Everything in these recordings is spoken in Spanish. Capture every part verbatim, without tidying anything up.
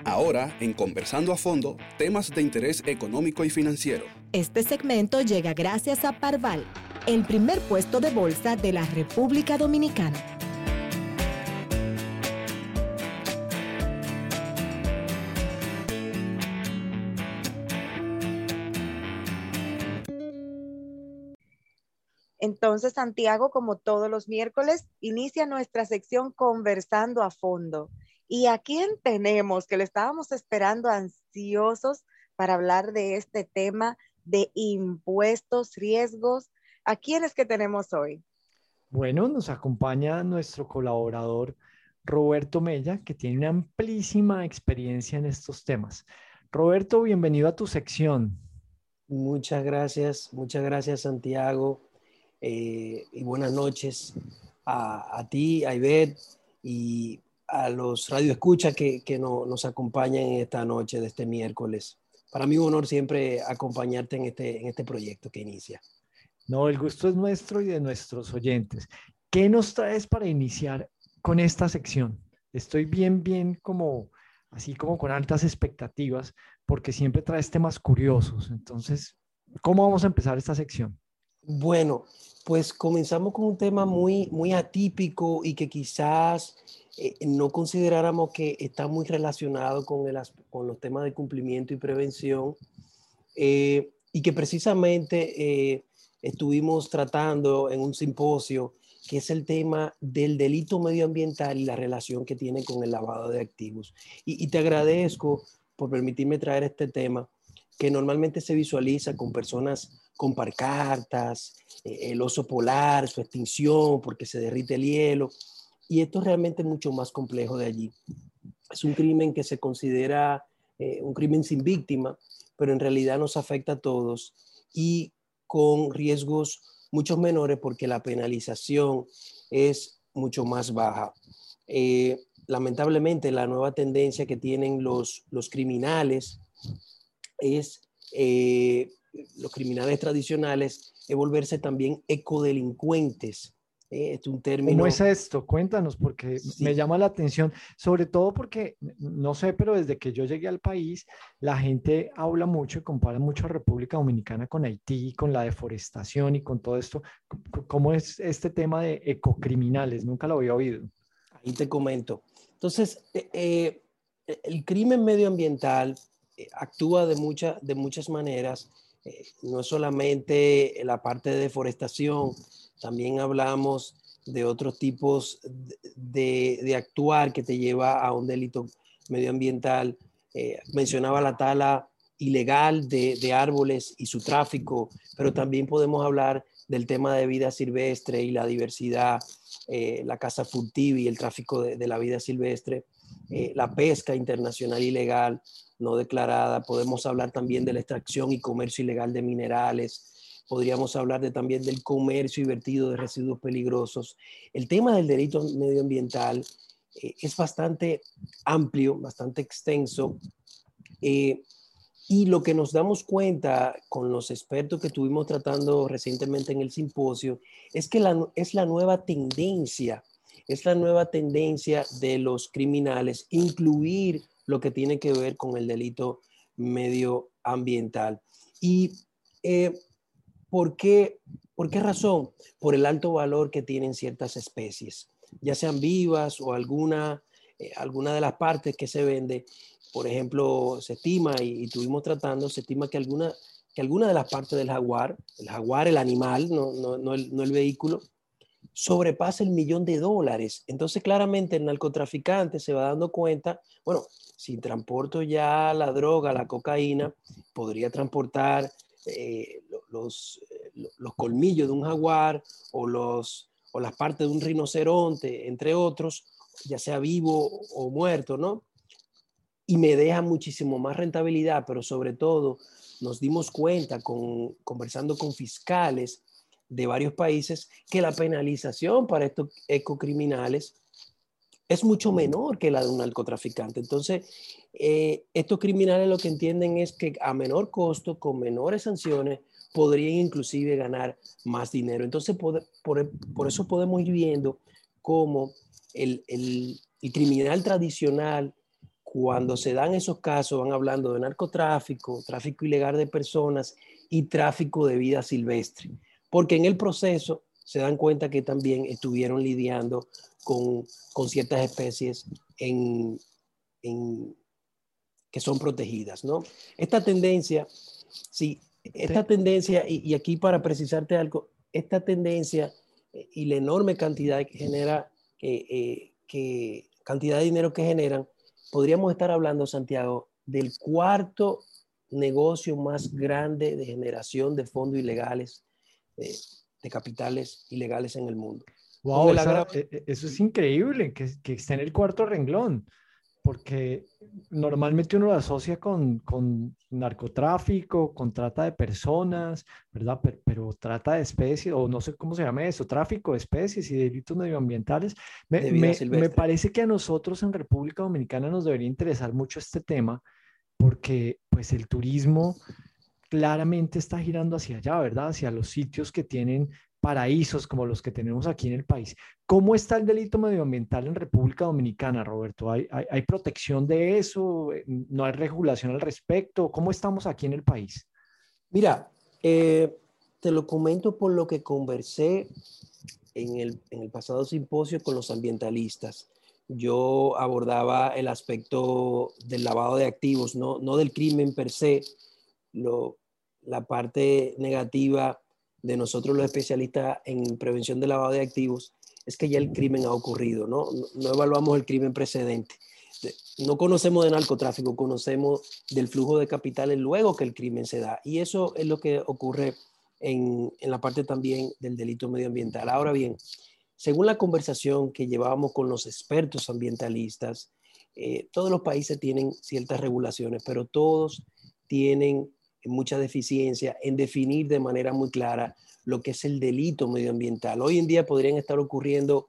Ahora, en Conversando a Fondo, temas de interés económico y financiero. Este segmento llega gracias a Parval, el primer puesto de bolsa de la República Dominicana. Entonces, Santiago, como todos los miércoles, inicia nuestra sección Conversando a Fondo. ¿Y a quién tenemos que lo estábamos esperando ansiosos para hablar de este tema de impuestos, riesgos? ¿A quién es que tenemos hoy? Bueno, nos acompaña nuestro colaborador Roberto Mella, que tiene una amplísima experiencia en estos temas. Roberto, bienvenido a tu sección. Muchas gracias, muchas gracias, Santiago. Eh, y buenas noches a, a ti, a Ivette y a los radioescuchas que, que no, nos acompañan en esta noche de este miércoles. Para mí es un honor siempre acompañarte en este, en este proyecto que inicia. No, el gusto es nuestro y de nuestros oyentes. ¿Qué nos traes para iniciar con esta sección? Estoy bien, bien como, así como con altas expectativas, porque siempre traes temas curiosos. Entonces, ¿cómo vamos a empezar esta sección? Bueno, pues comenzamos con un tema muy, muy atípico y que quizás eh, no consideráramos que está muy relacionado con, el, con los temas de cumplimiento y prevención, eh, y que precisamente eh, estuvimos tratando en un simposio, que es el tema del delito medioambiental y la relación que tiene con el lavado de activos. Y, y te agradezco por permitirme traer este tema, que normalmente se visualiza con personas con pancartas, eh, el oso polar, su extinción porque se derrite el hielo, y esto es realmente mucho más complejo de allí. Es un crimen que se considera eh, un crimen sin víctima, pero en realidad nos afecta a todos y con riesgos mucho menores porque la penalización es mucho más baja. Eh, lamentablemente, la nueva tendencia que tienen los, los criminales es, eh, los criminales tradicionales, es volverse también ecodelincuentes. Eh, es un término... ¿Cómo es esto? Cuéntanos, porque Sí. me llama la atención, sobre todo porque, no sé, pero desde que yo llegué al país, la gente habla mucho y compara mucho a República Dominicana con Haití, con la deforestación y con todo esto. ¿Cómo es este tema de ecocriminales? Nunca lo había oído. Ahí te comento. Entonces, eh, eh, el crimen medioambiental eh, actúa de, mucha, de muchas maneras. Eh, no solamente la parte de deforestación, también hablamos de otros tipos de, de actuar que te lleva a un delito medioambiental. Eh, mencionaba la tala ilegal de, de árboles y su tráfico, pero también podemos hablar del tema de vida silvestre y la diversidad, eh, la caza furtiva y el tráfico de, de la vida silvestre, eh, la pesca internacional ilegal no declarada. Podemos hablar también de la extracción y comercio ilegal de minerales. Podríamos hablar de, también del comercio y vertido de residuos peligrosos. El tema del delito medioambiental eh, es bastante amplio, bastante extenso. Eh, y lo que nos damos cuenta con los expertos que estuvimos tratando recientemente en el simposio es que la, es la nueva tendencia, es la nueva tendencia de los criminales incluir lo que tiene que ver con el delito medioambiental. ¿Y eh, ¿por qué? ¿Por qué razón? Por el alto valor que tienen ciertas especies, ya sean vivas o alguna, eh, alguna de las partes que se vende. Por ejemplo, se estima, y, y estuvimos tratando, se estima que alguna, que alguna de las partes del jaguar, el jaguar, el animal, no, no, no, el, no el vehículo, sobrepasa el millón de dólares. Entonces, claramente el narcotraficante se va dando cuenta, bueno, si transporto ya la droga, la cocaína, podría transportar eh, los, los colmillos de un jaguar o, los, o las partes de un rinoceronte, entre otros, ya sea vivo o muerto, ¿no? Y me deja muchísimo más rentabilidad, pero sobre todo nos dimos cuenta con, conversando con fiscales de varios países que la penalización para estos ecocriminales es mucho menor que la de un narcotraficante. Entonces, eh, estos criminales lo que entienden es que a menor costo, con menores sanciones, podrían inclusive ganar más dinero. Entonces, por, por, por eso podemos ir viendo cómo el, el, el criminal tradicional, cuando se dan esos casos van hablando de narcotráfico, tráfico ilegal de personas y tráfico de vida silvestre, porque en el proceso se dan cuenta que también estuvieron lidiando con, con ciertas especies en, en, que son protegidas, ¿no? Esta tendencia, sí, esta tendencia, y, y aquí para precisarte algo, esta tendencia y la enorme cantidad que genera, eh, eh, que, cantidad de dinero que generan, podríamos estar hablando, Santiago, del cuarto negocio más grande de generación de fondos ilegales, eh, de capitales ilegales en el mundo. Wow, esa, eso es increíble, que, que esté en el cuarto renglón, porque normalmente uno lo asocia con, con narcotráfico, con trata de personas, ¿verdad? Pero, pero trata de especies, o no sé cómo se llama eso, tráfico de especies y delitos medioambientales. Me, de vida me, silvestre. me parece que a nosotros en República Dominicana nos debería interesar mucho este tema, porque pues el turismo claramente está girando hacia allá, ¿verdad? Hacia los sitios que tienen paraísos como los que tenemos aquí en el país. ¿Cómo está el delito medioambiental en República Dominicana, Roberto? ¿Hay, hay, hay protección de eso? ¿No hay regulación al respecto? ¿Cómo estamos aquí en el país? Mira, eh, te lo comento por lo que conversé en el, en el pasado simposio con los ambientalistas. Yo abordaba el aspecto del lavado de activos, no, no del crimen per se, lo, la parte negativa de nosotros los especialistas en prevención de lavado de activos es que ya el crimen ha ocurrido, ¿no? No, no evaluamos el crimen precedente. No conocemos de narcotráfico, conocemos del flujo de capitales luego que el crimen se da. Y eso es lo que ocurre en, en la parte también del delito medioambiental. Ahora bien, según la conversación que llevábamos con los expertos ambientalistas, eh, todos los países tienen ciertas regulaciones, pero todos tienen mucha deficiencia en definir de manera muy clara lo que es el delito medioambiental. Hoy en día podrían estar ocurriendo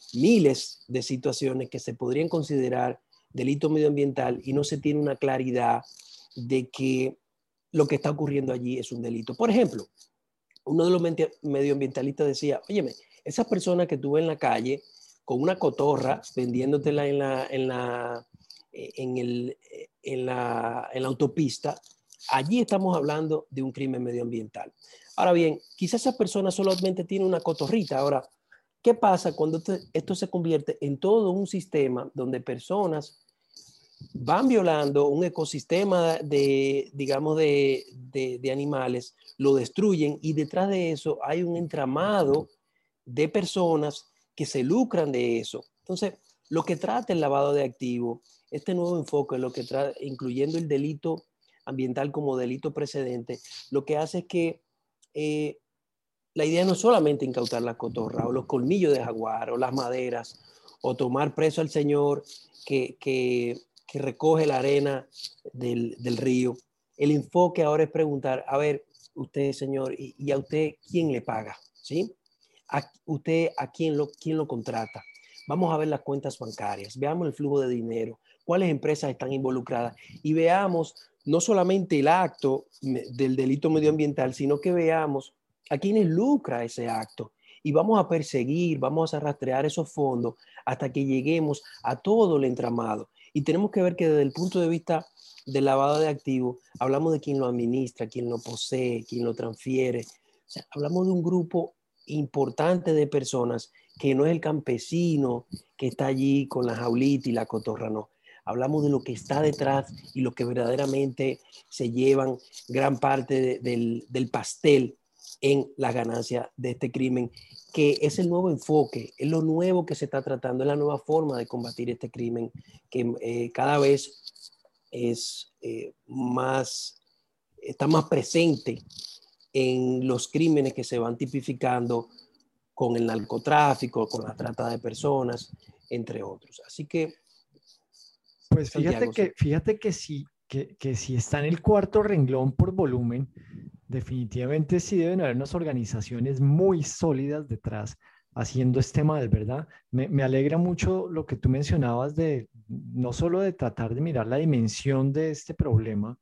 miles de situaciones que se podrían considerar delito medioambiental y no se tiene una claridad de que lo que está ocurriendo allí es un delito. Por ejemplo, uno de los medioambientalistas decía, óyeme, esa persona que tú ves en la calle con una cotorra vendiéndotela en la, en la, en el, en la, en la autopista, allí estamos hablando de un crimen medioambiental. Ahora bien, quizás esa persona solamente tiene una cotorrita. Ahora, ¿qué pasa cuando esto se convierte en todo un sistema donde personas van violando un ecosistema de, digamos, de, de, de animales, lo destruyen y detrás de eso hay un entramado de personas que se lucran de eso? Entonces, lo que trata el lavado de activos, este nuevo enfoque, lo que trata, incluyendo el delito ambiental como delito precedente, lo que hace es que eh, la idea no es solamente incautar la cotorra o los colmillos de jaguar o las maderas o tomar preso al señor que, que, que recoge la arena del, del río. El enfoque ahora es preguntar, a ver, usted señor, y, y a usted quién le paga, ¿sí? A usted a quién lo, quién lo contrata. Vamos a ver las cuentas bancarias, veamos el flujo de dinero, cuáles empresas están involucradas y veamos no solamente el acto del delito medioambiental, sino que veamos a quiénes lucra ese acto y vamos a perseguir, vamos a rastrear esos fondos hasta que lleguemos a todo el entramado. Y tenemos que ver que desde el punto de vista del lavado de activos, hablamos de quién lo administra, quién lo posee, quién lo transfiere. O sea, hablamos de un grupo importante de personas que no es el campesino que está allí con la jaulita y la cotorra, no. Hablamos de lo que está detrás y lo que verdaderamente se llevan gran parte de, del, del pastel en la ganancia de este crimen, que es el nuevo enfoque, es lo nuevo que se está tratando, es la nueva forma de combatir este crimen que eh, cada vez es eh, más, está más presente en los crímenes que se van tipificando con el narcotráfico, con la trata de personas, entre otros. Así que Pues fíjate Santiago, que, sí. fíjate que si, que, que si está en el cuarto renglón por volumen, definitivamente sí deben haber unas organizaciones muy sólidas detrás haciendo este mal, ¿verdad? Me, me alegra mucho lo que tú mencionabas de no solo de tratar de mirar la dimensión de este problema,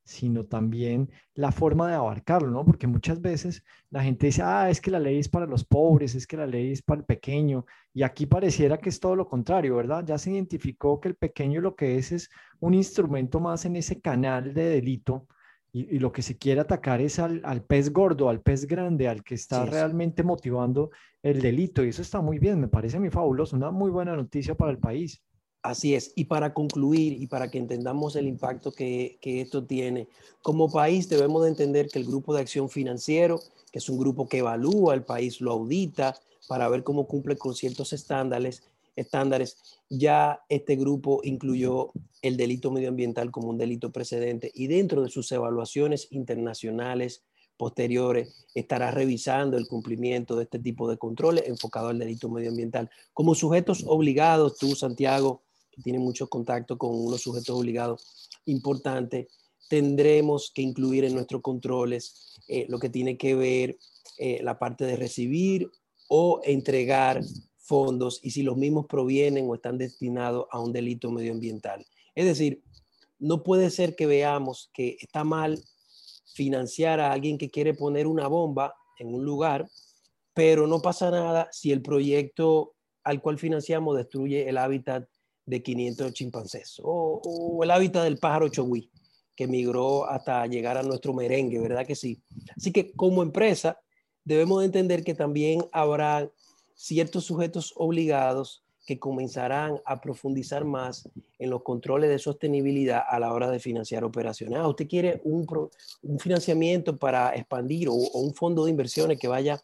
sino también la forma de abarcarlo, ¿no? Porque muchas veces la gente dice, ah, es que la ley es para los pobres, es que la ley es para el pequeño, y aquí pareciera que es todo lo contrario, ¿verdad? Ya se identificó que el pequeño lo que es es un instrumento más en ese canal de delito, y, y lo que se quiere atacar es al, al pez gordo, al pez grande, al que está Sí, sí. realmente motivando el delito, y eso está muy bien, me parece a mí fabuloso, una muy buena noticia para el país. Así es, y para concluir y para que entendamos el impacto que, que esto tiene, como país debemos de entender que el Grupo de Acción Financiero, que es un grupo que evalúa el país, lo audita para ver cómo cumple con ciertos estándares, estándares, ya este grupo incluyó el delito medioambiental como un delito precedente y dentro de sus evaluaciones internacionales posteriores estará revisando el cumplimiento de este tipo de controles enfocado al delito medioambiental. Como sujetos obligados, tú, Santiago, que tiene mucho contacto con unos sujetos obligados importantes, tendremos que incluir en nuestros controles eh, lo que tiene que ver eh, la parte de recibir o entregar fondos y si los mismos provienen o están destinados a un delito medioambiental. Es decir, no puede ser que veamos que está mal financiar a alguien que quiere poner una bomba en un lugar, pero no pasa nada si el proyecto al cual financiamos destruye el hábitat de quinientos chimpancés o, o el hábitat del pájaro chogüí que migró hasta llegar a nuestro merengue, ¿verdad que sí? Así que como empresa debemos de entender que también habrá ciertos sujetos obligados que comenzarán a profundizar más en los controles de sostenibilidad a la hora de financiar operaciones. Ah, usted quiere un, pro, un financiamiento para expandir o, o un fondo de inversiones que vaya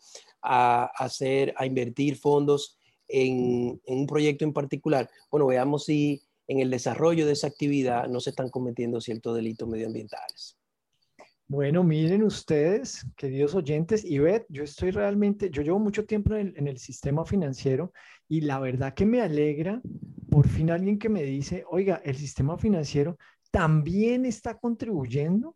a hacer, a invertir fondos en, en un proyecto en particular. Bueno, veamos si en el desarrollo de esa actividad no se están cometiendo ciertos delitos medioambientales. Bueno, miren ustedes, queridos oyentes, y Ivette, yo estoy realmente, yo llevo mucho tiempo en el, en el sistema financiero y la verdad que me alegra por fin alguien que me dice, oiga, el sistema financiero también está contribuyendo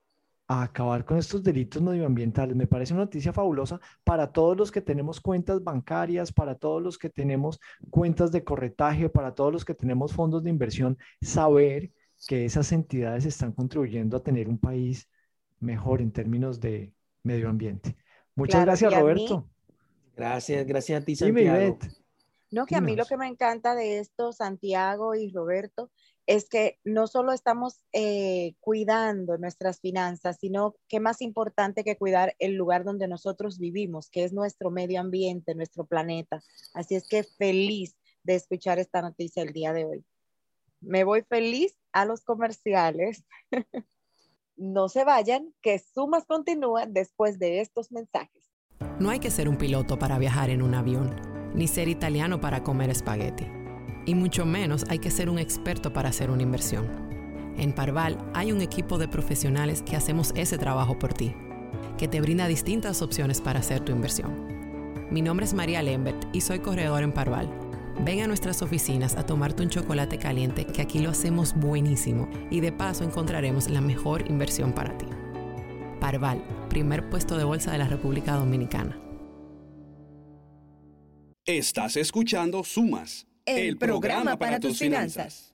a acabar con estos delitos medioambientales. Me parece una noticia fabulosa para todos los que tenemos cuentas bancarias, para todos los que tenemos cuentas de corretaje, para todos los que tenemos fondos de inversión, saber que esas entidades están contribuyendo a tener un país mejor en términos de medio ambiente. Muchas Claro, gracias, y a mí, Roberto. Gracias, gracias a ti, Dime, Santiago. Ivette, no, que a mí lo dinos. que me encanta de esto, Santiago y Roberto, es que no solo estamos eh, cuidando nuestras finanzas, sino que más importante que cuidar el lugar donde nosotros vivimos, que es nuestro medio ambiente, nuestro planeta. Así es que feliz de escuchar esta noticia el día de hoy. Me voy feliz a los comerciales. No se vayan, que Sumas continúa después de estos mensajes. No hay que ser un piloto para viajar en un avión, ni ser italiano para comer espagueti. Y mucho menos hay que ser un experto para hacer una inversión. En Parval hay un equipo de profesionales que hacemos ese trabajo por ti, que te brinda distintas opciones para hacer tu inversión. Mi nombre es María Lembert y soy corredor en Parval. Ven a nuestras oficinas a tomarte un chocolate caliente, que aquí lo hacemos buenísimo y de paso encontraremos la mejor inversión para ti. Parval, primer puesto de bolsa de la República Dominicana. Estás escuchando Sumas, el, el programa, programa para, para tus finanzas. finanzas.